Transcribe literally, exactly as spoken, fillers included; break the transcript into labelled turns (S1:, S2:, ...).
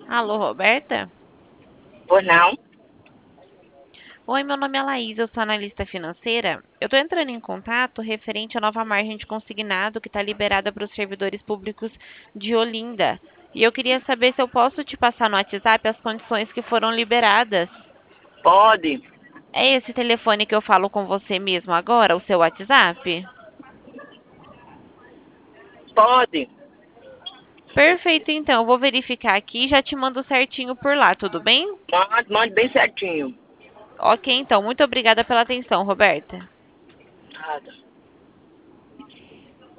S1: Alô, Roberta?
S2: Ou não?
S1: Oi, meu nome é Laís, eu sou analista financeira. Eu estou entrando em contato referente à nova margem de consignado que está liberada para os servidores públicos de Olinda. E eu queria saber se eu posso te passar no WhatsApp as condições que foram liberadas.
S2: Pode,
S1: É esse telefone que eu falo com você mesmo agora, o seu WhatsApp?
S2: pode.
S1: Perfeito, então. Eu vou verificar aqui e já te mando certinho por lá, tudo bem?
S2: Mande, mande bem certinho.
S1: Ok, então. Muito obrigada pela atenção, Roberta.
S2: Nada.